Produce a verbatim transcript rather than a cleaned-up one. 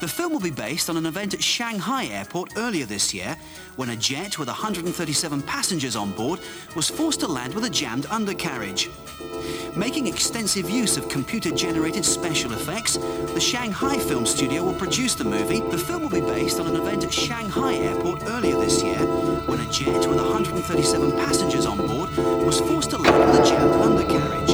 The film will be based on an event at Shanghai Airport earlier this year, when a jet with one hundred thirty-seven passengers on board was forced to land with a jammed undercarriage. Making extensive use of computer-generated special effects, the Shanghai Film Studio will produce the movie. The film will be based on an event at Shanghai Airport earlier this year, when a jet with one hundred thirty-seven passengers on board was forced to land with a jammed undercarriage.